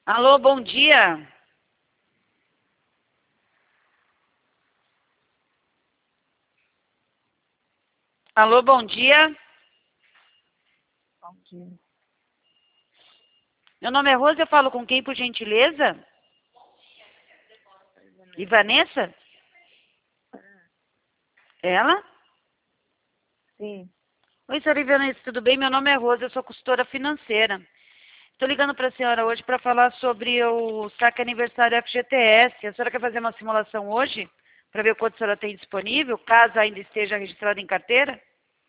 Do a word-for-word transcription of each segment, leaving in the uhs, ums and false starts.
Alô, bom dia. Alô, bom dia. Bom dia. Meu nome é Rosa, eu falo com quem, por gentileza? E Vanessa? Ela? Sim. Oi, senhora Vanessa, tudo bem? Meu nome é Rosa, eu sou consultora financeira. Estou ligando para a senhora hoje para falar sobre o saque aniversário F G T S. A senhora quer fazer uma simulação hoje? Para ver quanto a senhora tem disponível, caso ainda esteja registrada em carteira?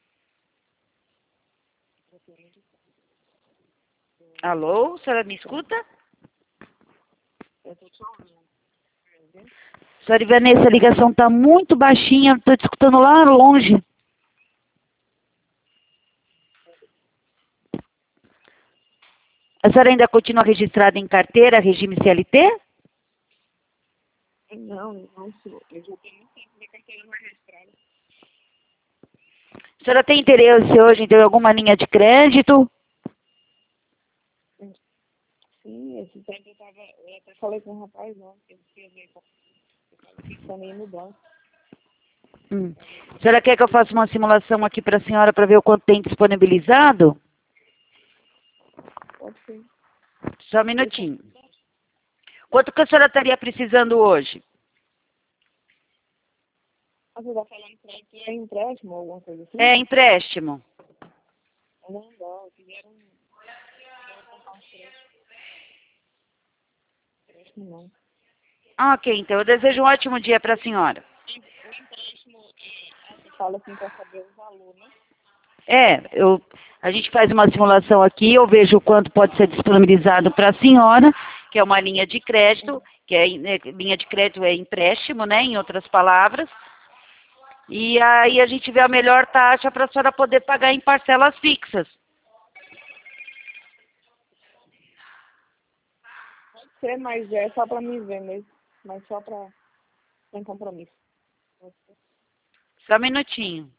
Alô, a senhora me escuta? Eu tô te ouvindo. Senhora Vanessa, a ligação está muito baixinha, estou te escutando lá longe. A senhora ainda continua registrada em carteira, regime C L T? Não, não sou. Eu já tenho muito tempo minha carteira não é registrada. A senhora tem interesse hoje em ter alguma linha de crédito? Sim, esse tempo eu tava. Eu até falei com o rapaz ontem, eu queria ver como eu tava pensando em ir no banco. Hum. A senhora quer que eu faça uma simulação aqui para a senhora para ver o quanto tem disponibilizado? Pode ser. Só um minutinho. Quanto que a senhora estaria precisando hoje? Ah, você tá falando crédito é empréstimo ou alguma coisa assim? É empréstimo. Não, não, eu queria um. Eu comprar um crédito. Empréstimo não. Ah, ok, então eu desejo um ótimo dia para a senhora. O empréstimo, é, você fala assim pra saber o valor, né? É, eu, a gente faz uma simulação aqui, eu vejo o quanto pode ser disponibilizado para a senhora, que é uma linha de crédito, que é né, linha de crédito é empréstimo, né, em outras palavras. E aí a gente vê a melhor taxa para a senhora poder pagar em parcelas fixas. Pode ser, mas é só pra me ver mesmo. Mas só pra. Sem compromisso. Pode ser. Só um minutinho.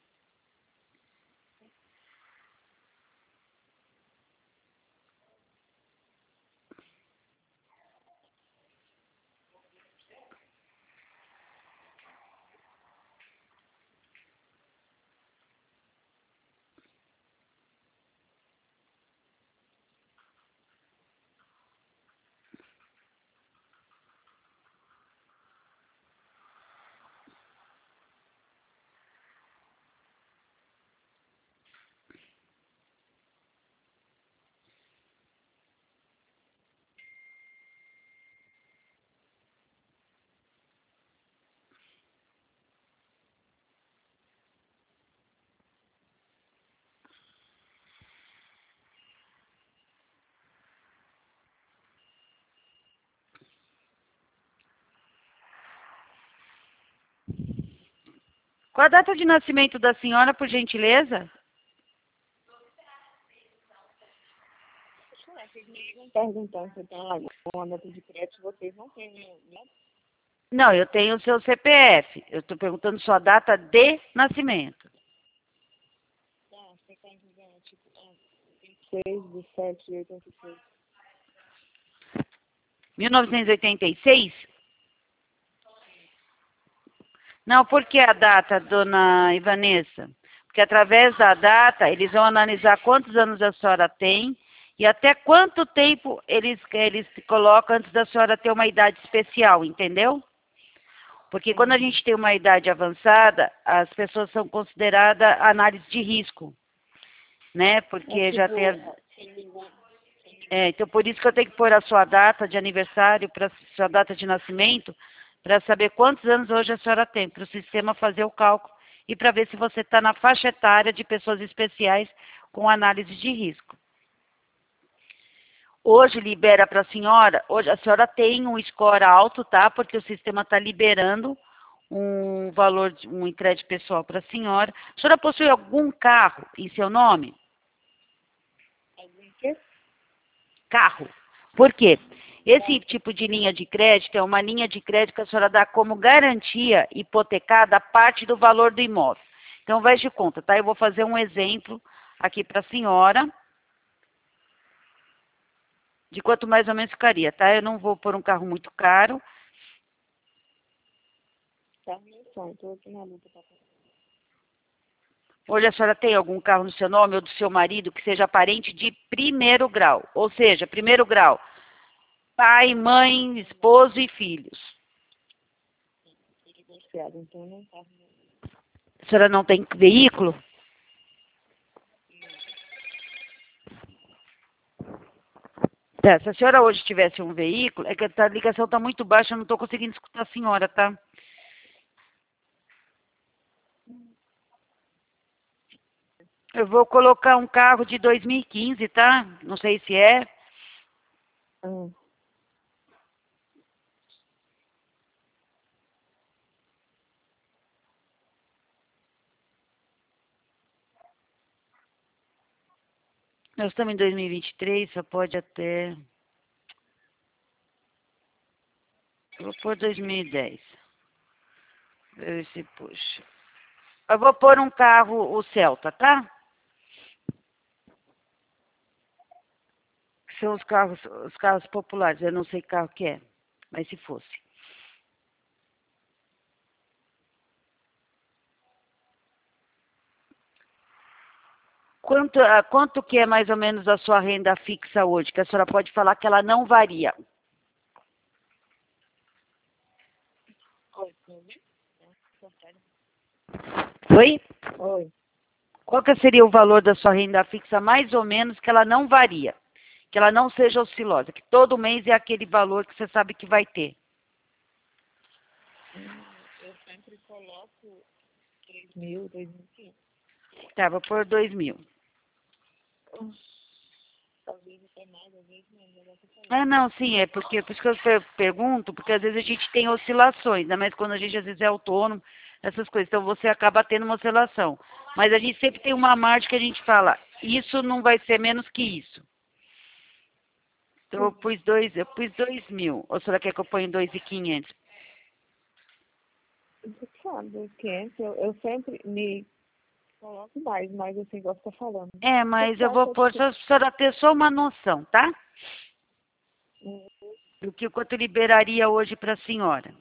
Qual a data de nascimento da senhora, por gentileza? Vocês me ligam perguntando se tem alguma nota de crédito, vocês não têm nenhum, né? Não, eu tenho o seu C P F. Eu estou perguntando sua data de nascimento. Tá, você tá dizendo, tipo, ah, vinte e seis de sete de oitenta e seis. mil novecentos e oitenta e seis? Não, por que a data, dona Ivanessa? Porque através da data, eles vão analisar quantos anos a senhora tem e até quanto tempo eles, eles colocam antes da senhora ter uma idade especial, entendeu? Porque quando a gente tem uma idade avançada, as pessoas são consideradas análise de risco, né? Porque É já tipo, tem... as- se não me engano, É, então, por isso que eu tenho que pôr a sua data de aniversário, para sua data de nascimento, para saber quantos anos hoje a senhora tem, para o sistema fazer o cálculo e para ver se você está na faixa etária de pessoas especiais com análise de risco. Hoje libera para a senhora, hoje a senhora tem um score alto, tá? Porque o sistema está liberando um valor, de, um crédito pessoal para a senhora. A senhora possui algum carro em seu nome? algum que? Carro. Por quê? Esse tipo de linha de crédito é uma linha de crédito que a senhora dá como garantia hipotecada a parte do valor do imóvel. Então, vai de conta, tá? Eu vou fazer um exemplo aqui para a senhora. De quanto mais ou menos ficaria, tá? Eu não vou pôr um carro muito caro. Tá, meu sonho, tô aqui na luta pra comprar. Hoje a senhora tem algum carro no seu nome ou do seu marido que seja parente de primeiro grau? Ou seja, primeiro grau, pai, mãe, esposo e filhos. Tô divorciada, então não tá. A senhora não tem veículo? Tá, se a senhora hoje tivesse um veículo, é que a ligação está muito baixa, eu não estou conseguindo escutar a senhora, tá? Eu vou colocar um carro de dois mil e quinze, tá? Não sei se é. Ah, Nós estamos em dois mil e vinte e três, só pode até... Eu vou pôr dois mil e dez. Ver se puxa. Eu vou pôr um carro, o Celta, tá? Que são os carros, os carros populares. Eu não sei que carro que é, mas se fosse. Quanto, ah, quanto que é mais ou menos a sua renda fixa hoje? Que a senhora pode falar que ela não varia. oi, tudo bem? Oi? Oi. Qual que seria o valor da sua renda fixa mais ou menos que ela não varia? Que ela não seja oscilosa, que todo mês é aquele valor que você sabe que vai ter. Hum, Eu sempre coloco três mil, dois mil e quinhentos. Tá, vou pôr dois mil. Às vezes até mais, às vezes menos. Agora você falou. Ah, não, sim, é porque, por isso que eu per- pergunto, porque às vezes a gente tem oscilações, né? Mas quando a gente às vezes é autônomo, essas coisas, então você acaba tendo uma oscilação. Mas a gente sempre tem uma margem que a gente fala, isso não vai ser menos que isso. Então eu pus dois, eu pus dois mil. Ou será que é que eu ponho dois e quinhentos? Você sabe, dois mil e quinhentos, eu, eu sempre me coloco mais, mas assim, igual você tá falando. É, O que mas você eu vou acha pôr que... só para a senhora ter só uma noção, tá? Hum, Do que quanto liberaria hoje para a senhora.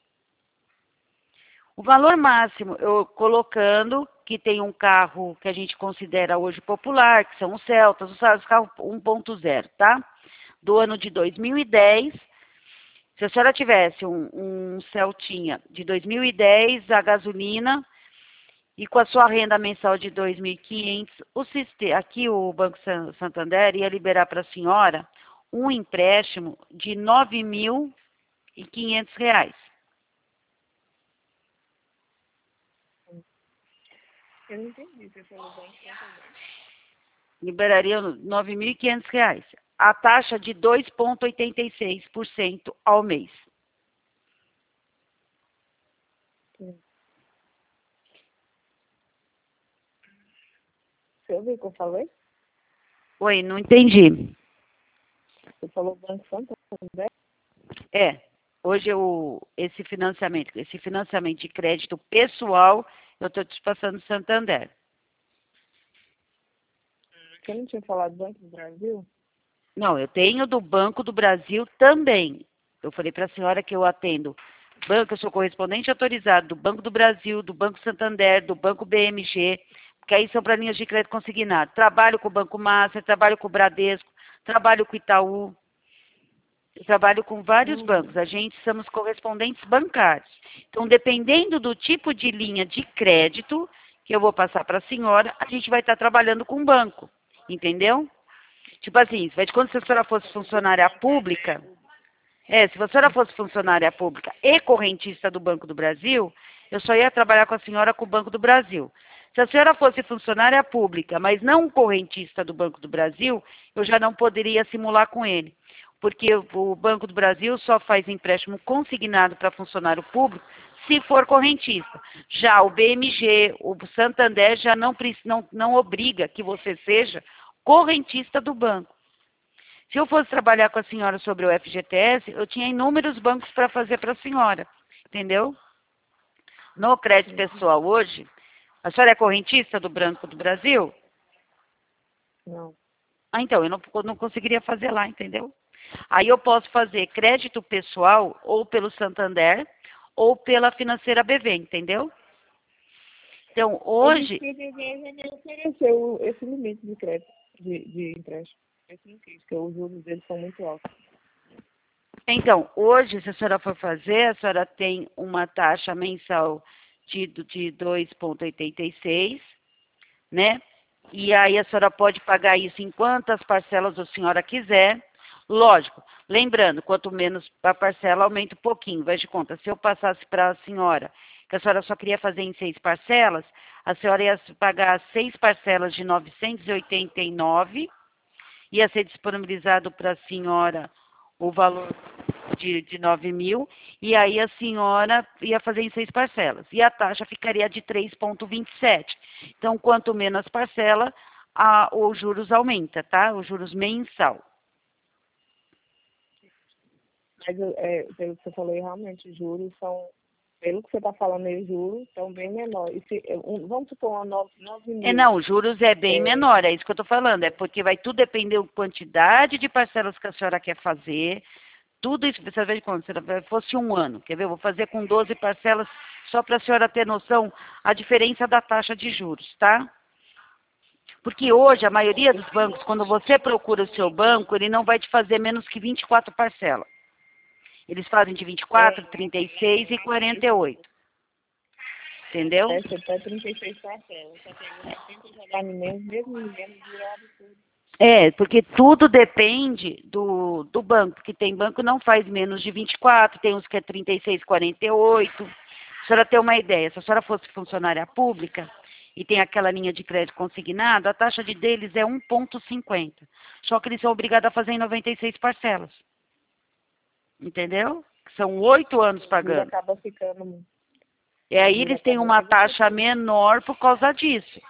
O valor máximo, eu colocando que tem um carro que a gente considera hoje popular, que são os Celtas, os carros um ponto zero, tá? Do ano de dois mil e dez. Se a senhora tivesse um, um Celtinha de dois mil e dez, a gasolina, e com a sua renda mensal de dois mil e quinhentos, o sistema, aqui o Banco Santander ia liberar para a senhora um empréstimo de nove mil e quinhentos reais. Eu não entendi, você falou Banco Santander. Liberaria nove mil e quinhentos reais. A taxa de dois vírgula oitenta e seis por cento ao mês. Sim. Você ouviu o que eu falei? Oi, não entendi. Você falou Banco Santander? É, hoje eu, esse financiamento, esse financiamento de crédito pessoal, eu estou te passando no Santander. Você não tinha falado Banco do Brasil? Não, eu tenho do Banco do Brasil também. Eu falei para a senhora que eu atendo banco, eu sou correspondente autorizado do Banco do Brasil, do Banco Santander, do Banco B M G, que aí são para linhas de crédito consignado. Trabalho com o Banco Master, trabalho com o Bradesco, trabalho com o Itaú, eu trabalho com vários Uhum. bancos. A gente somos correspondentes bancários. Então, dependendo do tipo de linha de crédito que eu vou passar para a senhora, a gente vai estar trabalhando com o banco, entendeu? Tipo assim, se quando a senhora fosse funcionária pública, é, se a senhora fosse funcionária pública e correntista do Banco do Brasil, eu só ia trabalhar com a senhora com o Banco do Brasil. Se a senhora fosse funcionária pública, mas não correntista do Banco do Brasil, eu já não poderia simular com ele. Porque o Banco do Brasil só faz empréstimo consignado para funcionário público se for correntista. Já o B M G, o Santander já não, não, não obriga que você seja correntista do banco. Se eu fosse trabalhar com a senhora sobre o F G T S, eu tinha inúmeros bancos para fazer para a senhora, entendeu? No crédito pessoal hoje, a senhora é correntista do Banco do Brasil? Não. Ah, então, eu não, não conseguiria fazer lá, entendeu? Aí eu posso fazer crédito pessoal ou pelo Santander ou pela financeira B V, entendeu? Então, hoje... O B V já me ofereceu esse limite de crédito, de, de empréstimo. Esse não quis, porque os juros deles são muito altos. Então, hoje, se a senhora for fazer, a senhora tem uma taxa mensal de, de dois vírgula oitenta e seis, né? E aí a senhora pode pagar isso em quantas parcelas a senhora quiser. Lógico, lembrando, quanto menos a parcela, aumenta um pouquinho. Veja de conta, se eu passasse para a senhora, que a senhora só queria fazer em seis parcelas, a senhora ia pagar seis parcelas de novecentos e oitenta e nove, ia ser disponibilizado para a senhora o valor de, de nove mil, e aí a senhora ia fazer em seis parcelas. E a taxa ficaria de três vírgula vinte e sete. Então, quanto menos parcela, a, os juros aumenta, tá? Os juros mensal. Mas, é, pelo que você falou, realmente, os juros são, pelo que você está falando aí, os juros são bem menores. Se, um, vamos supor, uma nove mil. É, não, os juros é bem é, menor, é isso que eu estou falando. É porque vai tudo depender da quantidade de parcelas que a senhora quer fazer. Tudo isso, você vê de quando se fosse um ano, quer ver? Eu vou fazer com doze parcelas, só para a senhora ter noção a diferença da taxa de juros, tá? Porque hoje, a maioria dos bancos, quando você procura o seu banco, ele não vai te fazer menos que vinte e quatro parcelas. Eles fazem de vinte e quatro, trinta e seis e quarenta e oito. Entendeu? É, você até trinta e seis parcelas. Só que aí você tenta jogar em menos, mesmo em menos, virar absurdo. É, porque tudo depende do, do banco, porque tem banco que não faz menos de vinte e quatro, tem uns que é trinta e seis, quarenta e oito. A senhora ter uma ideia, se a senhora fosse funcionária pública e tem aquela linha de crédito consignado, a taxa de deles é um vírgula cinquenta. Só que eles são obrigados a fazer em noventa e seis parcelas. Entendeu? São oito anos O juro pagando. acaba ficando... E aí o juro eles têm acaba uma ficando- taxa menor por causa disso.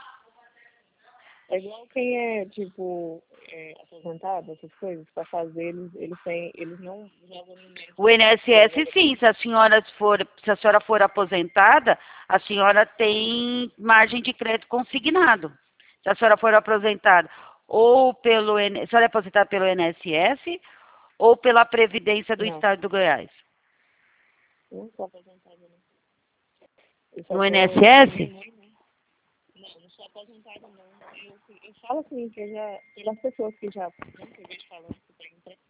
É igual quem é, tipo, é, aposentado, essas coisas, para fazer, eles, eles, têm, eles não jogam no meio. O I N S S, sim, se a senhora for, se a senhora for aposentada, a senhora tem margem de crédito consignado. Se a senhora for aposentada ou pelo, se a senhora é aposentada pelo I N S S ou pela Previdência do Não, Estado do Goiás. não sou aposentada, não. Eu só No tô... INSS? Não, não sou aposentada, não. Eu, eu falo assim, que eu já, pelas pessoas que já, né, que eu vejo falando que tem emprego.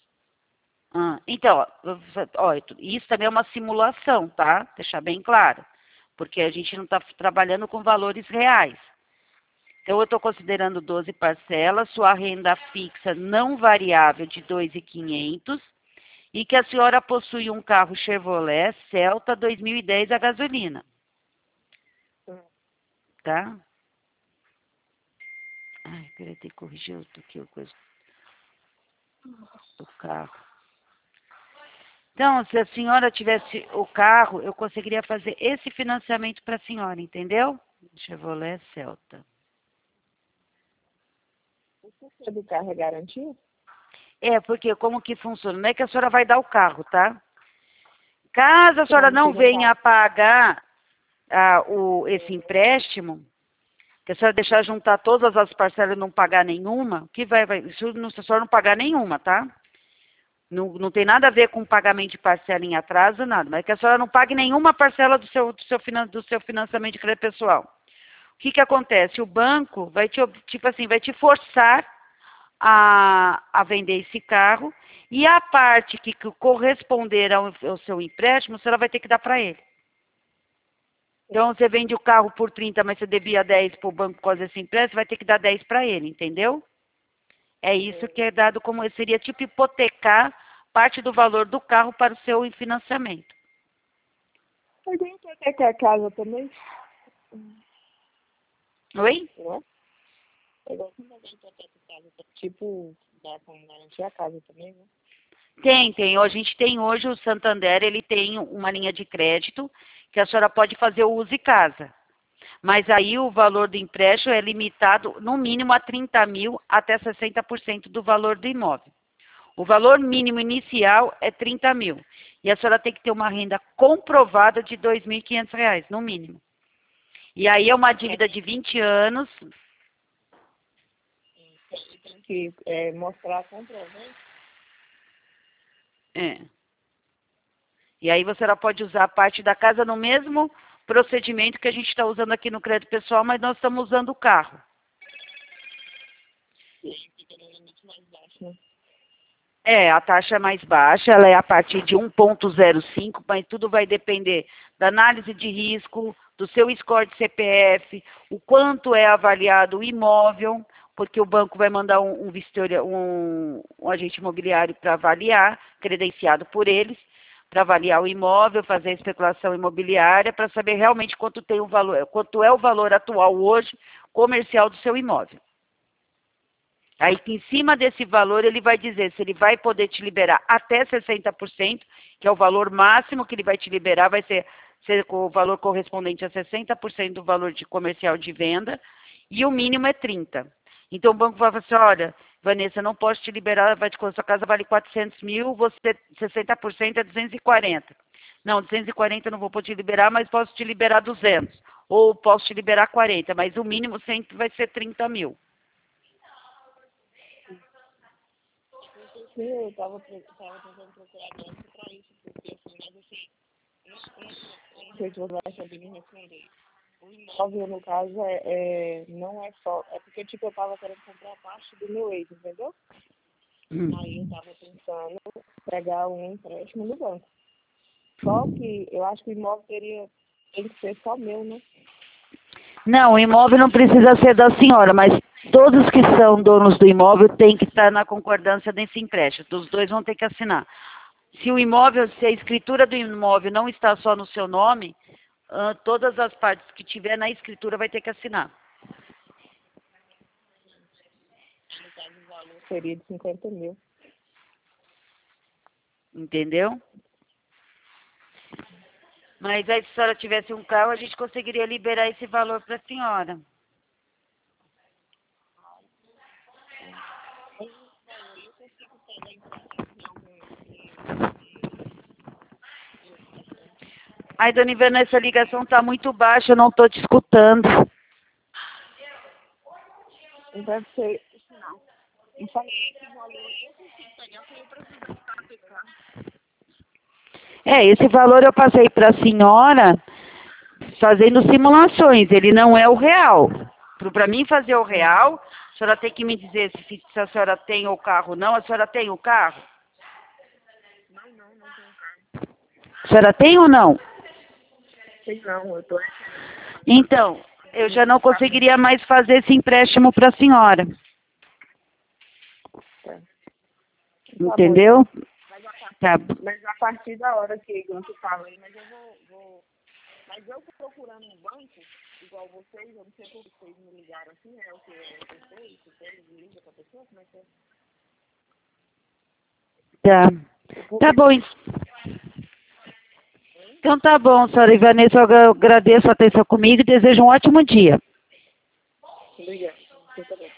Ah, então, ó, isso também é uma simulação, tá? Deixar bem claro. Porque a gente não está trabalhando com valores reais. Então, eu estou considerando doze parcelas, sua renda fixa não variável de dois mil e quinhentos e que a senhora possui um carro Chevrolet Celta dois mil e dez a gasolina. Tá? Ai, peraí, tem que corrigir aqui a coisa do carro. Então, se a senhora tivesse o carro, eu conseguiria fazer esse financiamento para a senhora, entendeu? Chevrolet Celta. O custo do carro é garantido? É, porque como que funciona? Não é que a senhora vai dar o carro, tá? Caso a senhora Não, não se não venha tá. a pagar ah, o, esse empréstimo, que a senhora deixar juntar todas as parcelas e não pagar nenhuma, que vai, vai, isso não, se a senhora não pagar nenhuma, tá? Não, não tem nada a ver com pagamento de parcela em atraso, nada. Mas que a senhora não pague nenhuma parcela do seu, do seu, finan, do seu financiamento de crédito pessoal. O que que acontece? O banco vai te, tipo assim, vai te forçar a, a vender esse carro e a parte que corresponder ao, ao seu empréstimo, a senhora vai ter que dar para ele. Então, você vende o carro por trinta, mas você devia dez para o banco por causa desse empréstimo, vai ter que dar dez para ele, entendeu? É isso que é dado como, seria tipo hipotecar parte do valor do carro para o seu financiamento. Eu tenho até que a casa também. Oi? Não é? É igual quando alguém hipoteca a casa, tipo, dá como garantir a casa também, né? Tem, tem. A gente tem hoje o Santander, ele tem uma linha de crédito que a senhora pode fazer o uso em casa. Mas aí o valor do empréstimo é limitado no mínimo a trinta mil até sessenta por cento do valor do imóvel. O valor mínimo inicial é trinta mil. E a senhora tem que ter uma renda comprovada de dois mil e quinhentos reais, no mínimo. E aí é uma dívida de vinte anos. E tem que é, mostrar comprovante. É. E aí você ela pode usar a parte da casa no mesmo procedimento que a gente está usando aqui no crédito pessoal, mas nós estamos usando o carro. É, a taxa é mais baixa, ela é a partir de um ponto zero cinco, mas tudo vai depender da análise de risco, do seu score de C P F, o quanto é avaliado o imóvel, porque o banco vai mandar um, um, vistoria, um, um agente imobiliário para avaliar, credenciado por eles, para avaliar o imóvel, fazer a especulação imobiliária, para saber realmente quanto tem o valor, quanto é o valor atual hoje comercial do seu imóvel. Aí, em cima desse valor, ele vai dizer se ele vai poder te liberar até sessenta por cento, que é o valor máximo que ele vai te liberar, vai ser, ser o valor correspondente a sessenta por cento do valor de comercial de venda, e o mínimo é trinta por cento. Então, o banco vai falar assim, olha, Vanessa, não posso te liberar, vai te, sua casa vale quatrocentos mil, você, sessenta por cento é duzentos e quarenta. Não, duzentos e quarenta eu não vou poder te liberar, mas posso te liberar duzentos. Ou posso te liberar quarenta, mas o mínimo sempre vai ser trinta mil. Sim, eu estava tentando procurar banco para isso, porque assim, mas assim, eu não sei se você vai saber me responder. O imóvel, no caso, é, é, não é só. É porque, tipo, eu estava querendo comprar a parte do meu ex, entendeu? Hum. Aí eu estava pensando em pegar um empréstimo no banco. Só que eu acho que o imóvel teria, tem que ser só meu, né? Não, o imóvel não precisa ser da senhora, mas todos que são donos do imóvel têm que estar na concordância desse empréstimo. Os dois vão ter que assinar. Se o imóvel, se a escritura do imóvel não está só no seu nome, uh, todas as partes que tiver na escritura vai ter que assinar. No caso, o valor seria de cinquenta mil. Entendeu? Mas aí, se a senhora tivesse um carro, a gente conseguiria liberar esse valor para a senhora. Ai, dona Ivana, essa ligação está muito baixa, eu não estou te escutando. Não deve ser. Não. Eu falei esse valor, eu consigo pegar, eu preciso ficar. É, esse valor eu passei para a senhora fazendo simulações, ele não é o real. Para mim fazer o real, a senhora tem que me dizer se, se a senhora tem o carro ou não. A senhora tem o carro? Não, não, não tenho carro. A senhora tem ou não? Sei não, eu tô... Então, eu já não conseguiria mais fazer esse empréstimo para a senhora. Tá. Entendeu? Mas a, partir, Tá. mas a partir da hora que você fala aí, mas eu vou, vou... Mas eu procurando um banco, igual vocês, eu não sei por que vocês me ligaram assim, é o que é vocês, vocês ligam pra pessoa, como é que é? Tá. Tá bom. Então tá bom, senhora Ivanessa, eu agradeço a atenção comigo e desejo um ótimo dia. Obrigada. Você também.